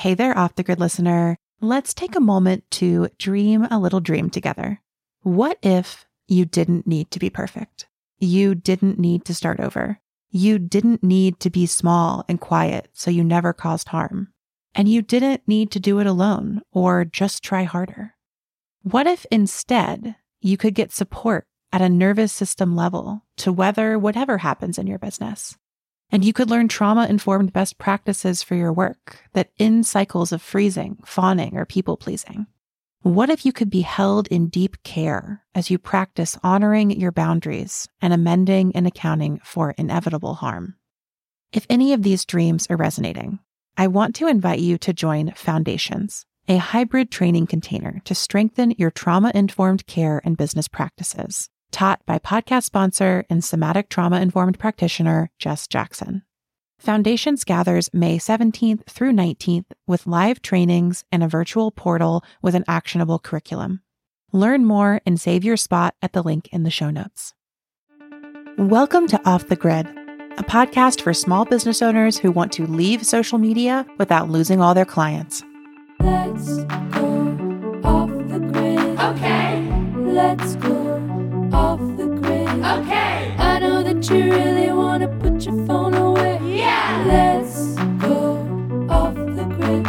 Hey there, Off the Grid listener. Let's take a moment to dream a little dream together. What if you didn't need to be perfect? You didn't need to start over. You didn't need to be small and quiet so you never caused harm. And you didn't need to do it alone or just try harder. What if instead you could get support at a nervous system level to weather whatever happens in your business? And you could learn trauma-informed best practices for your work that end cycles of freezing, fawning, or people-pleasing. What if you could be held in deep care as you practice honoring your boundaries and amending and accounting for inevitable harm? If any of these dreams are resonating, I want to invite you to join Foundations, a hybrid training container to strengthen your trauma-informed care and business practices, taught by podcast sponsor and somatic trauma-informed practitioner, Jess Jackson. Foundations gathers May 17th through 19th with live trainings and a virtual portal with an actionable curriculum. Learn more and save your spot at the link in the show notes. Welcome to Off the Grid, a podcast for small business owners who want to leave social media without losing all their clients. Let's go off the grid. Okay. Let's go off the grid. Okay. I know that you really want to put your phone away. Yeah. Let's go off the grid.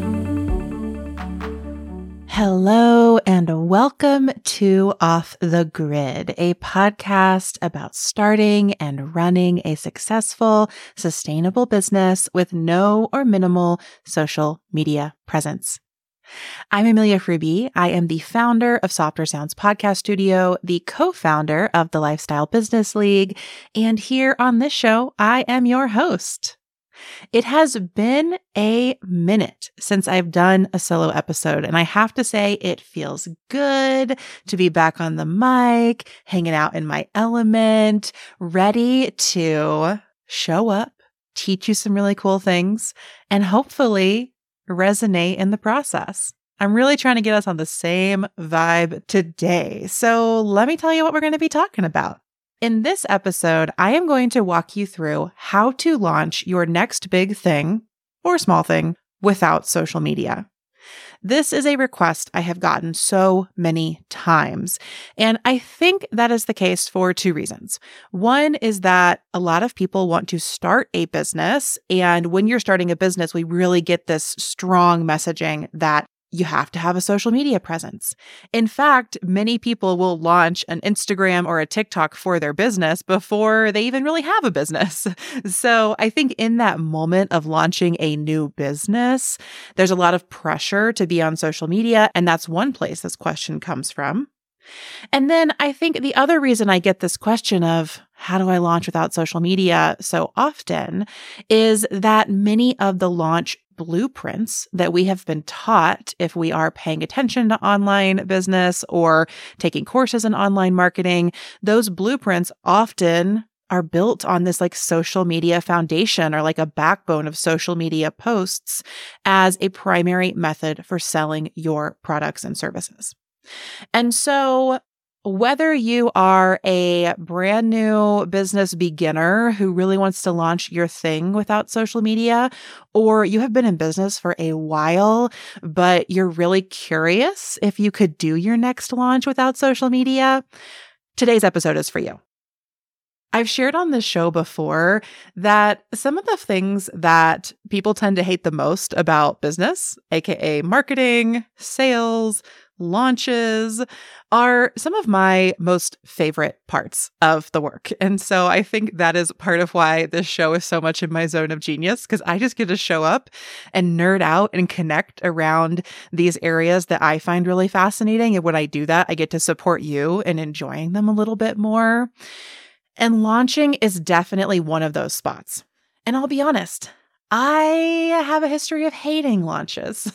Hello and welcome to Off the Grid, a podcast about starting and running a successful, sustainable business with no or minimal social media presence. I'm Amelia Fruby. I am the founder of Softer Sounds Podcast Studio, the co-founder of the Lifestyle Business League, and here on this show, I am your host. It has been a minute since I've done a solo episode, and I have to say it feels good to be back on the mic, hanging out in my element, ready to show up, teach you some really cool things, and hopefully resonate in the process. I'm really trying to get us on the same vibe today. So let me tell you what we're going to be talking about. In this episode, I am going to walk you through how to launch your next big thing or small thing without social media. This is a request I have gotten so many times, and I think that is the case for two reasons. One is that a lot of people want to start a business, and when you're starting a business, we really get this strong messaging that you have to have a social media presence. In fact, many people will launch an Instagram or a TikTok for their business before they even really have a business. So I think in that moment of launching a new business, there's a lot of pressure to be on social media. And that's one place this question comes from. And then I think the other reason I get this question of how do I launch without social media so often is that many of the launch blueprints that we have been taught if we are paying attention to online business or taking courses in online marketing, those blueprints often are built on this like social media foundation or like a backbone of social media posts as a primary method for selling your products and services. And so whether you are a brand new business beginner who really wants to launch your thing without social media, or you have been in business for a while, but you're really curious if you could do your next launch without social media, today's episode is for you. I've shared on this show before that some of the things that people tend to hate the most about business, aka marketing, sales, launches, are some of my most favorite parts of the work. And so I think that is part of why this show is so much in my zone of genius, because I just get to show up and nerd out and connect around these areas that I find really fascinating. And when I do that, I get to support you in enjoying them a little bit more. And launching is definitely one of those spots. And I'll be honest, I have a history of hating launches.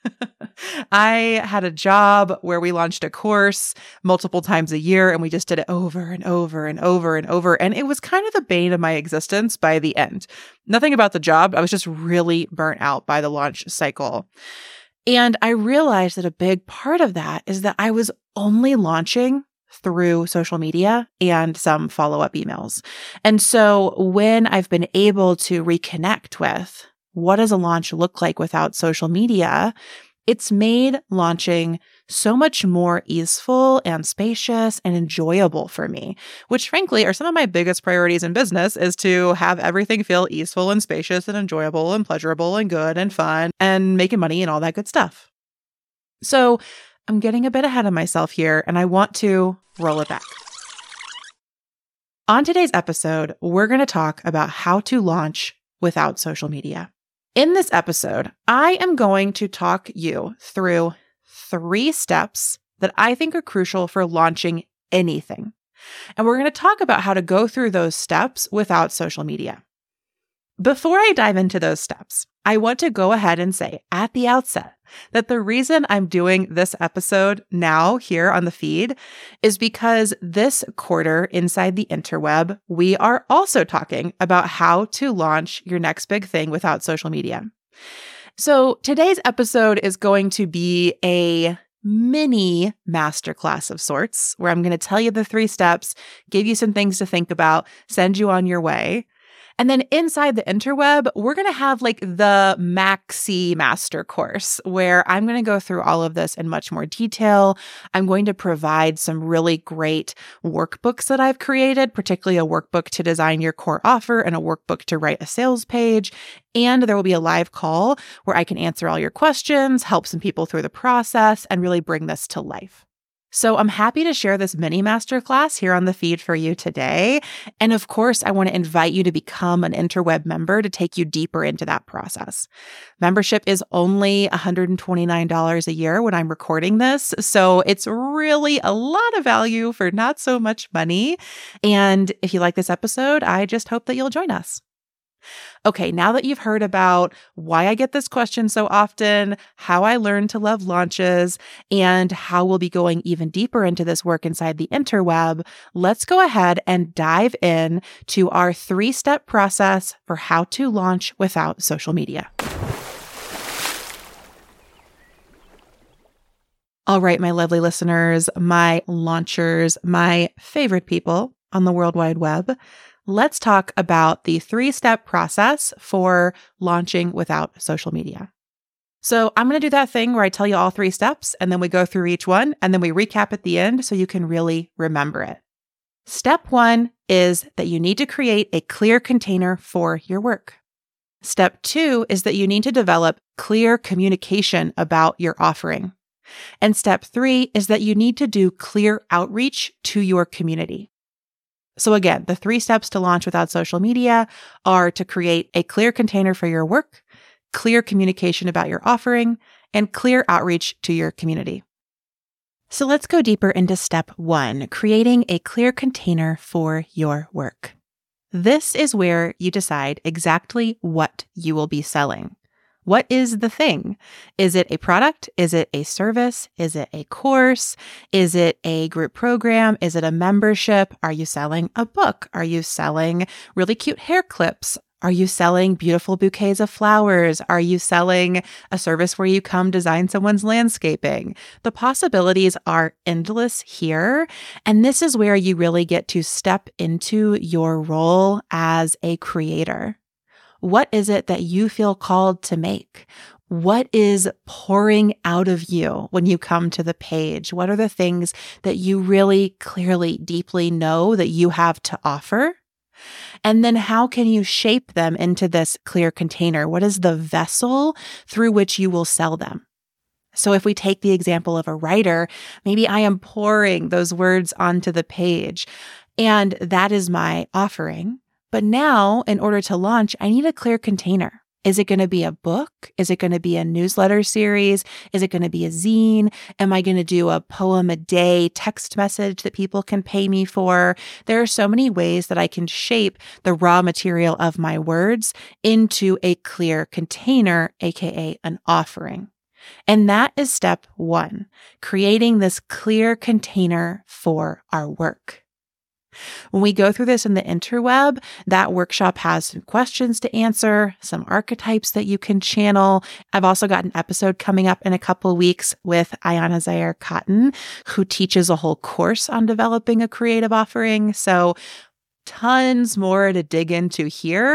I had a job where we launched a course multiple times a year, and we just did it over and over and over and over. And it was kind of the bane of my existence by the end. Nothing about the job. I was just really burnt out by the launch cycle. And I realized that a big part of that is that I was only launching through social media and some follow-up emails. And so when I've been able to reconnect with what does a launch look like without social media, it's made launching so much more easeful and spacious and enjoyable for me, which frankly are some of my biggest priorities in business, is to have everything feel easeful and spacious and enjoyable and pleasurable and good and fun and making money and all that good stuff. So I'm getting a bit ahead of myself here, and I want to roll it back. On today's episode, we're going to talk about how to launch without social media. In this episode, I am going to talk you through 3 steps that I think are crucial for launching anything. And we're going to talk about how to go through those steps without social media. Before I dive into those steps, I want to go ahead and say at the outset that the reason I'm doing this episode now here on the feed is because this quarter inside the interweb, we are also talking about how to launch your next big thing without social media. So today's episode is going to be a mini masterclass of sorts, where I'm going to tell you the 3 steps, give you some things to think about, send you on your way. And then inside the interweb, we're going to have like the maxi master course where I'm going to go through all of this in much more detail. I'm going to provide some really great workbooks that I've created, particularly a workbook to design your core offer and a workbook to write a sales page. And there will be a live call where I can answer all your questions, help some people through the process, and really bring this to life. So I'm happy to share this mini masterclass here on the feed for you today. And of course, I want to invite you to become an interweb member to take you deeper into that process. Membership is only $129 a year when I'm recording this. So it's really a lot of value for not so much money. And if you like this episode, I just hope that you'll join us. Okay, now that you've heard about why I get this question so often, how I learned to love launches, and how we'll be going even deeper into this work inside the interweb, let's go ahead and dive in to our 3-step process for how to launch without social media. All right, my lovely listeners, my launchers, my favorite people on the World Wide Web, let's talk about the 3-step process for launching without social media. So I'm going to do that thing where I tell you all 3 steps, and then we go through each one, and then we recap at the end so you can really remember it. Step 1 is that you need to create a clear container for your work. Step 2 is that you need to develop clear communication about your offering. And step 3 is that you need to do clear outreach to your community. So again, the 3 steps to launch without social media are to create a clear container for your work, clear communication about your offering, and clear outreach to your community. So let's go deeper into step 1, creating a clear container for your work. This is where you decide exactly what you will be selling. What is the thing? Is it a product? Is it a service? Is it a course? Is it a group program? Is it a membership? Are you selling a book? Are you selling really cute hair clips? Are you selling beautiful bouquets of flowers? Are you selling a service where you come design someone's landscaping? The possibilities are endless here. And this is where you really get to step into your role as a creator. What is it that you feel called to make? What is pouring out of you when you come to the page? What are the things that you really clearly, deeply know that you have to offer? And then how can you shape them into this clear container? What is the vessel through which you will sell them? So if we take the example of a writer, maybe I am pouring those words onto the page, and that is my offering. But now, in order to launch, I need a clear container. Is it going to be a book? Is it going to be a newsletter series? Is it going to be a zine? Am I going to do a poem a day text message that people can pay me for? There are so many ways that I can shape the raw material of my words into a clear container, aka an offering. And that is step 1, creating this clear container for our work. When we go through this in the interweb, that workshop has some questions to answer, some archetypes that you can channel. I've also got an episode coming up in a couple of weeks with Ayana Zaire Cotton, who teaches a whole course on developing a creative offering. So tons more to dig into here.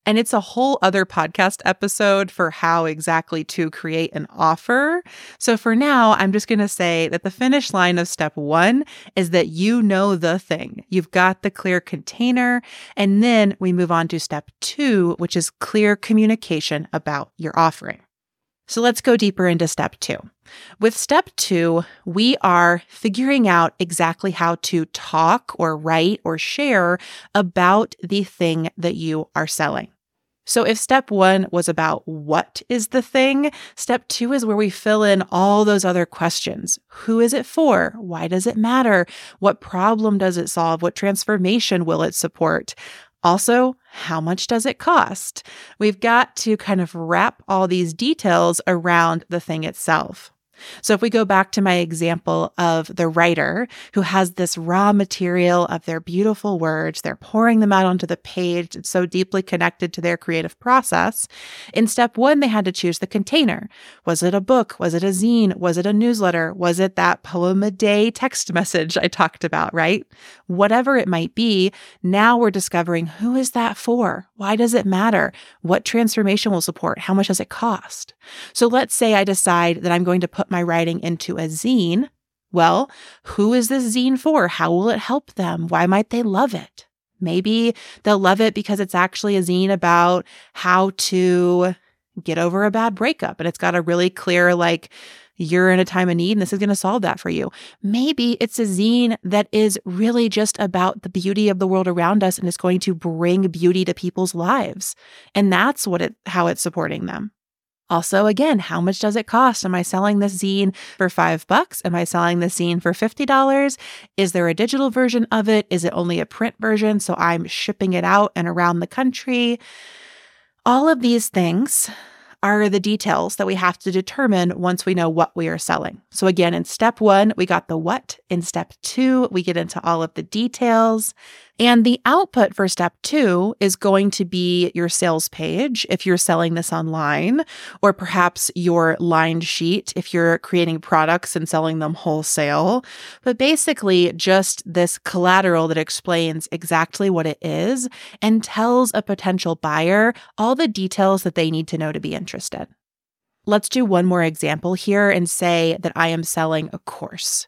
And it's a whole other podcast episode for how exactly to create an offer. So for now, I'm just going to say that the finish line of step 1 is that you know the thing. You've got the clear container. And then we move on to step 2, which is clear communication about your offering. So let's go deeper into step 2. With step 2, we are figuring out exactly how to talk or write or share about the thing that you are selling. So if step 1 was about what is the thing, step 2 is where we fill in all those other questions. Who is it for? Why does it matter? What problem does it solve? What transformation will it support? Also, how much does it cost? We've got to kind of wrap all these details around the thing itself. So if we go back to my example of the writer who has this raw material of their beautiful words, they're pouring them out onto the page. It's so deeply connected to their creative process. In step 1, they had to choose the container. Was it a book? Was it a zine? Was it a newsletter? Was it that poem a day text message I talked about, right? Whatever it might be, now we're discovering who is that for? Why does it matter? What transformation will support? How much does it cost? So let's say I decide that I'm going to put my writing into a zine. Well, who is this zine for? How will it help them? Why might they love it? Maybe they'll love it because it's actually a zine about how to get over a bad breakup. And it's got a really clear, you're in a time of need and this is going to solve that for you. Maybe it's a zine that is really just about the beauty of the world around us and is going to bring beauty to people's lives. And that's how it's supporting them. Also, again, how much does it cost? Am I selling this zine for $5? Am I selling this zine for $50? Is there a digital version of it? Is it only a print version? So I'm shipping it out and around the country. All of these things are the details that we have to determine once we know what we are selling. So again, in step 1, we got the what. In step 2, we get into all of the details. And the output for step 2 is going to be your sales page if you're selling this online, or perhaps your line sheet if you're creating products and selling them wholesale. But basically just this collateral that explains exactly what it is and tells a potential buyer all the details that they need to know to be interested. Let's do one more example here and say that I am selling a course.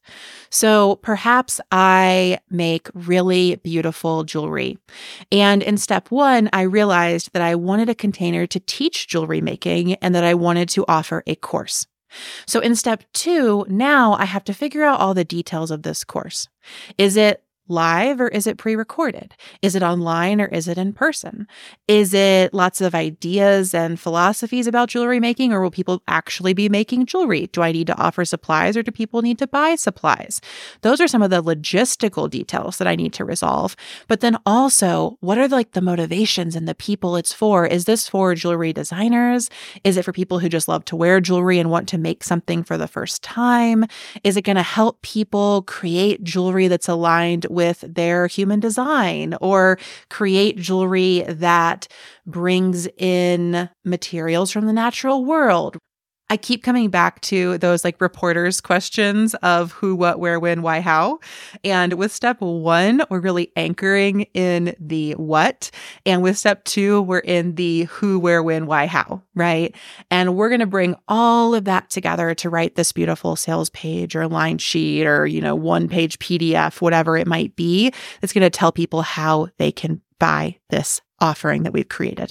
So perhaps I make really beautiful jewelry. And in step 1, I realized that I wanted a container to teach jewelry making and that I wanted to offer a course. So in step 2, now I have to figure out all the details of this course. Is it live or is it pre-recorded? Is it online or is it in person? Is it lots of ideas and philosophies about jewelry making, or will people actually be making jewelry? Do I need to offer supplies or do people need to buy supplies? Those are some of the logistical details that I need to resolve. But then also, what are the motivations and the people it's for? Is this for jewelry designers? Is it for people who just love to wear jewelry and want to make something for the first time? Is it going to help people create jewelry that's aligned with their human design, or create jewelry that brings in materials from the natural world? I keep coming back to those reporters' questions of who, what, where, when, why, how. And with step 1, we're really anchoring in the what. And with step 2, we're in the who, where, when, why, how, right? And we're going to bring all of that together to write this beautiful sales page or line sheet or, one-page PDF, whatever it might be, that's going to tell people how they can buy this offering that we've created.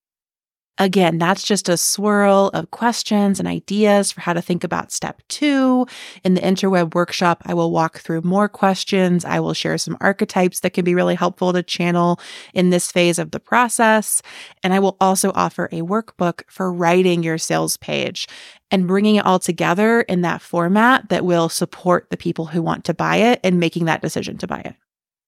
Again, that's just a swirl of questions and ideas for how to think about step 2. In the Interweb workshop, I will walk through more questions. I will share some archetypes that can be really helpful to channel in this phase of the process. And I will also offer a workbook for writing your sales page and bringing it all together in that format that will support the people who want to buy it and making that decision to buy it.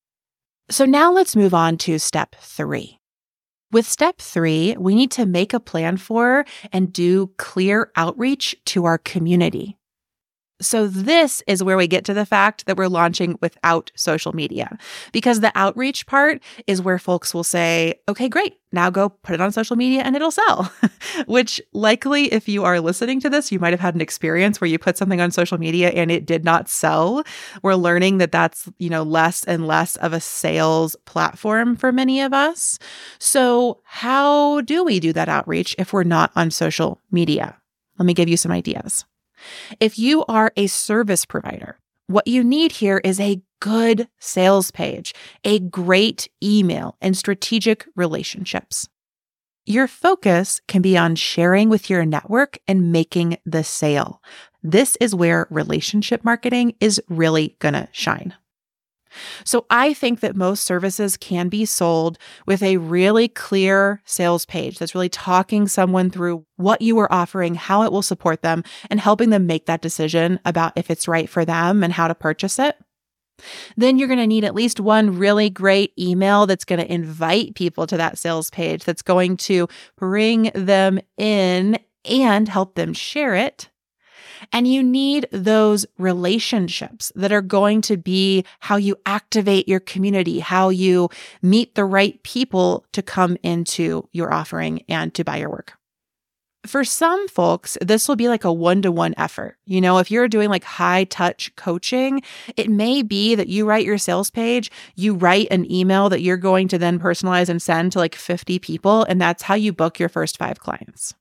So now let's move on to step 3. With step 3, we need to make a plan for and do clear outreach to our community. So this is where we get to the fact that we're launching without social media, because the outreach part is where folks will say, okay, great, now go put it on social media and it'll sell, which likely if you are listening to this, you might have had an experience where you put something on social media and it did not sell. We're learning that that's, less and less of a sales platform for many of us. So how do we do that outreach if we're not on social media? Let me give you some ideas. If you are a service provider, what you need here is a good sales page, a great email, and strategic relationships. Your focus can be on sharing with your network and making the sale. This is where relationship marketing is really going to shine. So I think that most services can be sold with a really clear sales page that's really talking someone through what you are offering, how it will support them, and helping them make that decision about if it's right for them and how to purchase it. Then you're going to need at least one really great email that's going to invite people to that sales page, that's going to bring them in and help them share it. And you need those relationships that are going to be how you activate your community, how you meet the right people to come into your offering and to buy your work. For some folks, this will be like a one-to-one effort. If you're doing like high touch coaching, it may be that you write your sales page, you write an email that you're going to then personalize and send to like 50 people, and that's how you book your first 5 clients.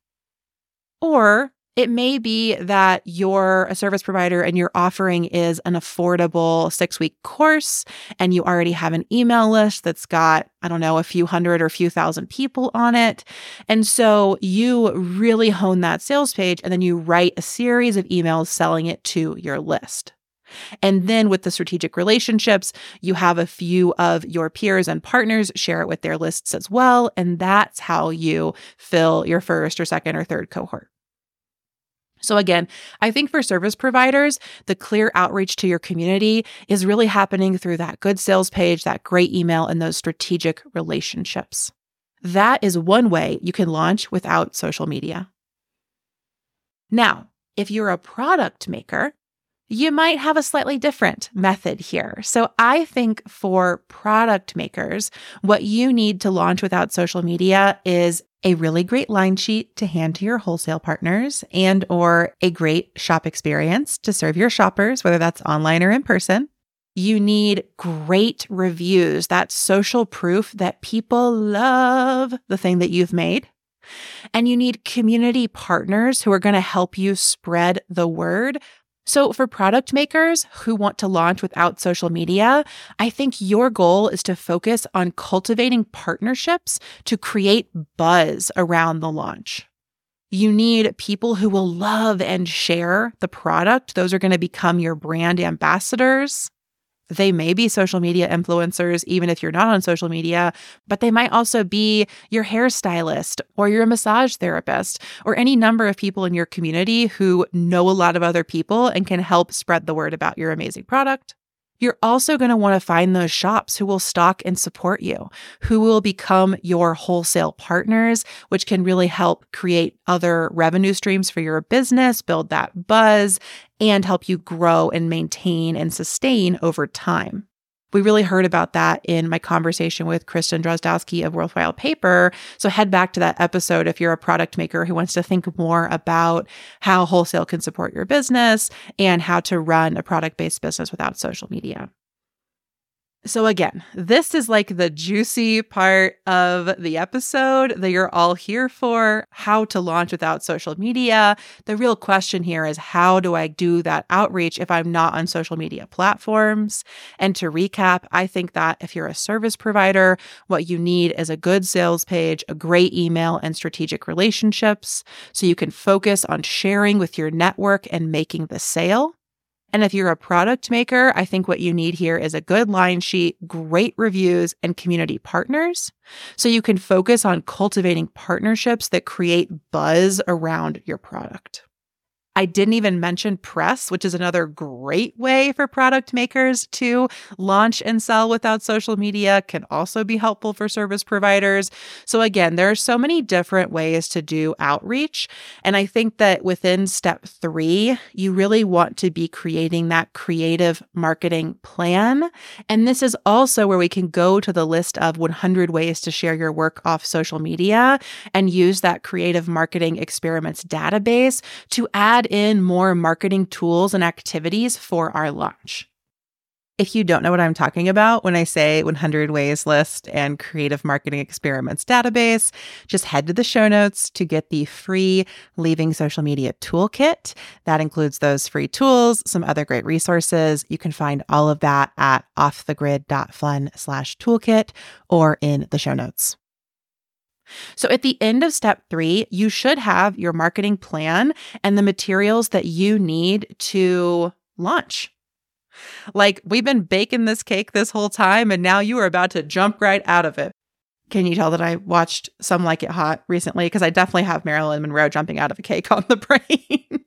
Or it may be that you're a service provider and your offering is an affordable 6-week course and you already have an email list that's got, a few hundred or a few thousand people on it. And so you really hone that sales page and then you write a series of emails selling it to your list. And then with the strategic relationships, you have a few of your peers and partners share it with their lists as well. And that's how you fill your first or second or third cohort. So again, I think for service providers, the clear outreach to your community is really happening through that good sales page, that great email, and those strategic relationships. That is one way you can launch without social media. Now, if you're a product maker, you might have a slightly different method here. So I think for product makers, what you need to launch without social media is a really great line sheet to hand to your wholesale partners and or a great shop experience to serve your shoppers, whether that's online or in person. You need great reviews, that social proof that people love the thing that you've made. And you need community partners who are going to help you spread the word. So for product makers who want to launch without social media, I think your goal is to focus on cultivating partnerships to create buzz around the launch. You need people who will love and share the product. Those are going to become your brand ambassadors. They may be social media influencers, even if you're not on social media, but they might also be your hairstylist or your massage therapist or any number of people in your community who know a lot of other people and can help spread the word about your amazing product. You're also going to want to find those shops who will stock and support you, who will become your wholesale partners, which can really help create other revenue streams for your business, build that buzz, and help you grow and maintain and sustain over time. We really heard about that in my conversation with Kristen Drozdowski of Worthwhile Paper. So head back to that episode if you're a product maker who wants to think more about how wholesale can support your business and how to run a product-based business without social media. So again, this is like the juicy part of the episode that you're all here for, how to launch without social media. The real question here is, how do I do that outreach if I'm not on social media platforms? And to recap, I think that if you're a service provider, what you need is a good sales page, a great email, and strategic relationships so you can focus on sharing with your network and making the sale. And if you're a product maker, I think what you need here is a good line sheet, great reviews, and community partners so you can focus on cultivating partnerships that create buzz around your product. I didn't even mention press, which is another great way for product makers to launch and sell without social media, can also be helpful for service providers. So again, there are so many different ways to do outreach. And I think that within step 3, you really want to be creating that creative marketing plan. And this is also where we can go to the list of 100 ways to share your work off social media and use that creative marketing experiments database to add in more marketing tools and activities for our launch. If you don't know what I'm talking about when I say 100 ways list and creative marketing experiments database, just head to the show notes to get the free Leaving Social Media Toolkit. That includes those free tools, some other great resources. You can find all of that at offthegrid.fun/toolkit or in the show notes. So at the end of step 3, you should have your marketing plan and the materials that you need to launch. Like, we've been baking this cake this whole time, and now you are about to jump right out of it. Can you tell that I watched Some Like It Hot recently? Because I definitely have Marilyn Monroe jumping out of a cake on the brain.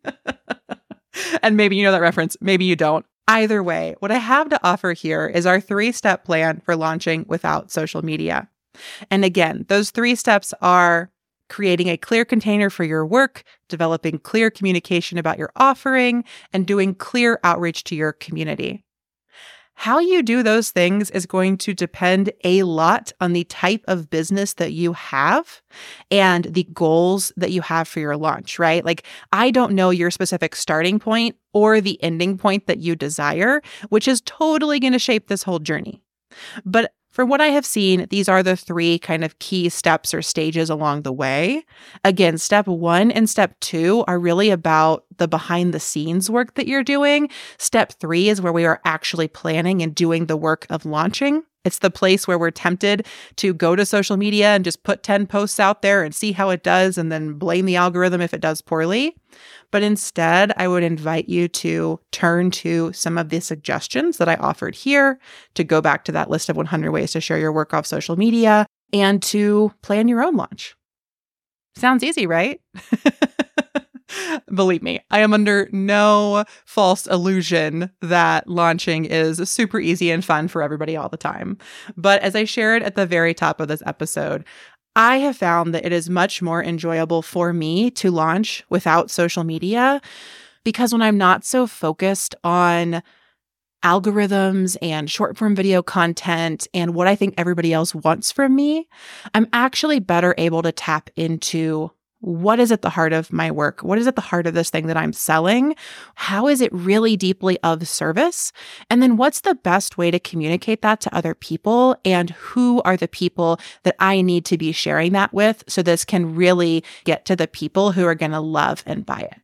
And maybe you know that reference, maybe you don't. Either way, what I have to offer here is our 3-step plan for launching without social media. And again, those 3 steps are creating a clear container for your work, developing clear communication about your offering, and doing clear outreach to your community. How you do those things is going to depend a lot on the type of business that you have and the goals that you have for your launch, right? Like, I don't know your specific starting point or the ending point that you desire, which is totally going to shape this whole journey. But from what I have seen, these are the 3 kind of key steps or stages along the way. Again, step 1 and step 2 are really about the behind the scenes work that you're doing. Step 3 is where we are actually planning and doing the work of launching. It's the place where we're tempted to go to social media and just put 10 posts out there and see how it does and then blame the algorithm if it does poorly. But instead, I would invite you to turn to some of the suggestions that I offered here, to go back to that list of 100 ways to share your work off social media, and to plan your own launch. Sounds easy, right? Believe me, I am under no false illusion that launching is super easy and fun for everybody all the time. But as I shared at the very top of this episode, I have found that it is much more enjoyable for me to launch without social media, because when I'm not so focused on algorithms and short-form video content and what I think everybody else wants from me, I'm actually better able to tap into what is at the heart of my work? What is at the heart of this thing that I'm selling? How is it really deeply of service? And then what's the best way to communicate that to other people? And who are the people that I need to be sharing that with so this can really get to the people who are going to love and buy it?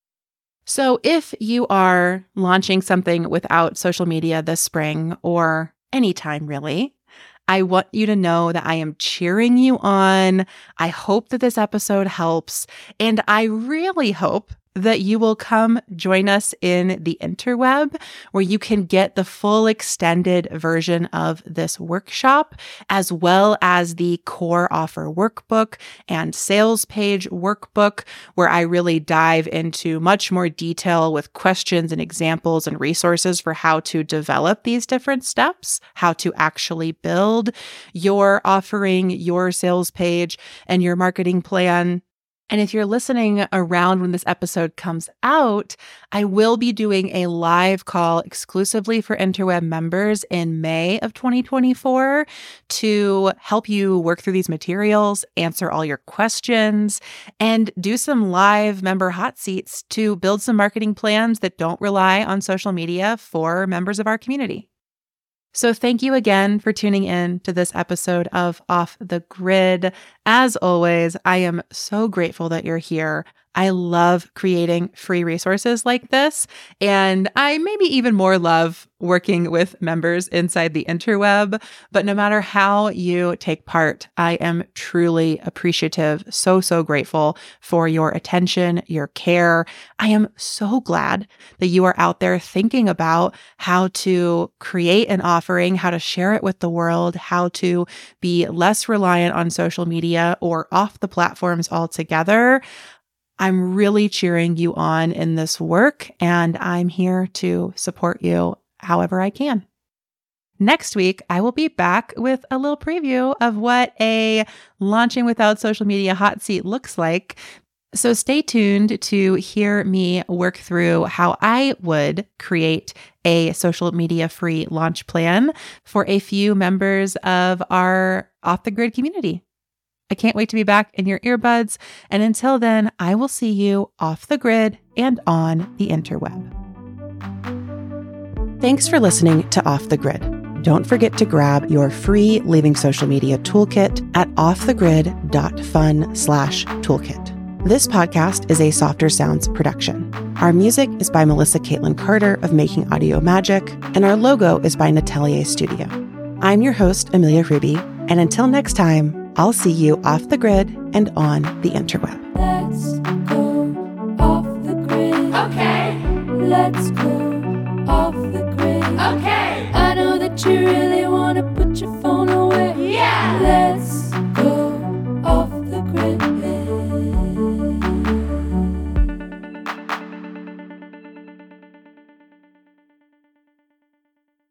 So if you are launching something without social media this spring, or anytime really, I want you to know that I am cheering you on. I hope that this episode helps. And I really hope that you will come join us in the interweb, where you can get the full extended version of this workshop, as well as the core offer workbook and sales page workbook, where I really dive into much more detail with questions and examples and resources for how to develop these different steps, how to actually build your offering, your sales page, and your marketing plan. And if you're listening around when this episode comes out, I will be doing a live call exclusively for Interweb members in May of 2024 to help you work through these materials, answer all your questions, and do some live member hot seats to build some marketing plans that don't rely on social media for members of our community. So thank you again for tuning in to this episode of Off the Grid. As always, I am so grateful that you're here. I love creating free resources like this, and I maybe even more love working with members inside the interweb. But no matter how you take part, I am truly appreciative, so grateful for your attention, your care. I am so glad that you are out there thinking about how to create an offering, how to share it with the world, how to be less reliant on social media or off the platforms altogether. I'm really cheering you on in this work, and I'm here to support you however I can. Next week, I will be back with a little preview of what a launching without social media hot seat looks like. So stay tuned to hear me work through how I would create a social media free launch plan for a few members of our Off the Grid community. I can't wait to be back in your earbuds. And until then, I will see you off the grid and on the interweb. Thanks for listening to Off the Grid. Don't forget to grab your free Leaving Social Media toolkit at offthegrid.fun/toolkit. This podcast is a Softer Sounds production. Our music is by Melissa Caitlin Carter of Making Audio Magic, and our logo is by Natelier Studio. I'm your host, Amelia Ruby, and until next time, I'll see you off the grid and on the interweb. Let's go off the grid. Okay. Let's go off the grid. Okay. I know that you really